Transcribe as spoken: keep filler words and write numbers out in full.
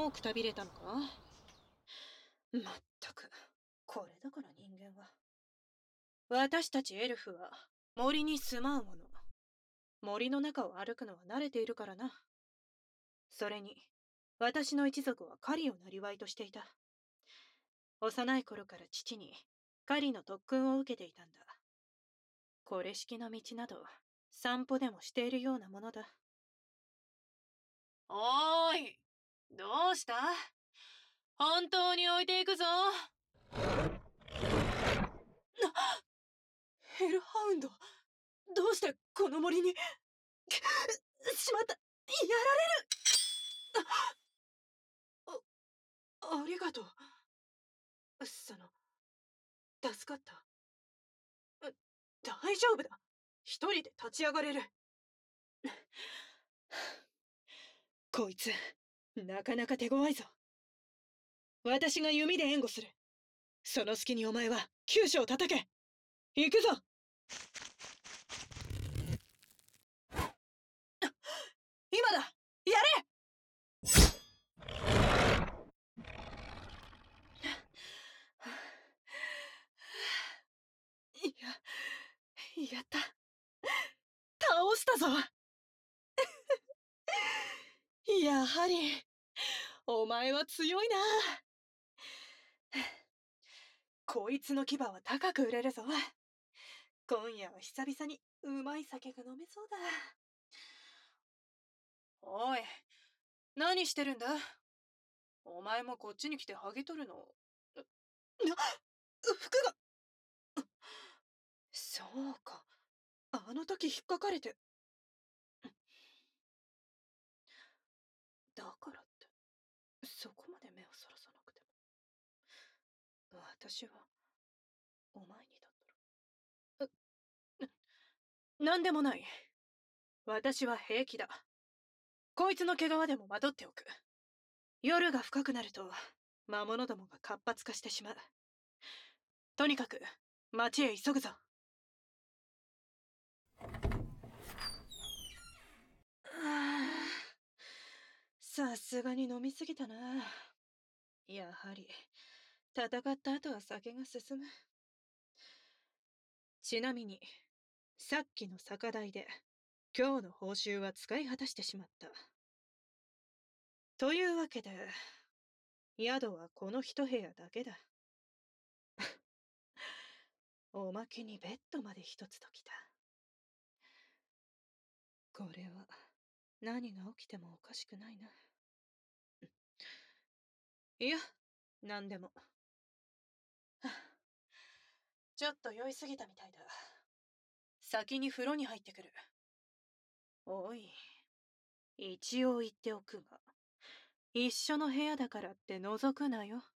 うくたびれたのか？まったく、これだから人間は。私たちエルフは森に住まうもの。森の中を歩くのは慣れているからな。それに、私の一族は狩りを生りとしていた。幼い頃から父に狩りの特訓を受けていたんだ。これ式の道など散歩でもしているようなものだ。おーい、どうした？本当に置いていくぞ。な、ヘルハウンド、どうしてこの森に。しまった、やられる。あ、ありがとう。その、助かった。大丈夫だ。一人で立ち上がれる。こいつ、なかなか手強いぞ。私が弓で援護する。その隙にお前は急所を叩け。行くぞ。今だ、やれ。いや、やった。倒したぞ。やはり、お前は強いな。こいつの牙は高く売れるぞ。今夜は久々にうまい酒が飲めそうだ。おい、何してるんだ？お前もこっちに来て剥ぎ取るの？な、服が。そうか、あの時引っかかれて。だからってそこまで目をそらさなくても。私はお前にだったら。な、なんでもない。私は平気だ。こいつの毛皮でもまとっておく。夜が深くなると魔物どもが活発化してしまう。とにかく町へ急ぐぞ。さすがに飲みすぎたな。やはり戦った後は酒が進む。ちなみにさっきの酒代で今日の報酬は使い果たしてしまった。というわけで宿はこの一部屋だけだ。おまけにベッドまで一つときた。これは何が起きてもおかしくないな。いや、何でも。ちょっと酔いすぎたみたいだ。先に風呂に入ってくる。おい、一応言っておくが、一緒の部屋だからって覗くなよ。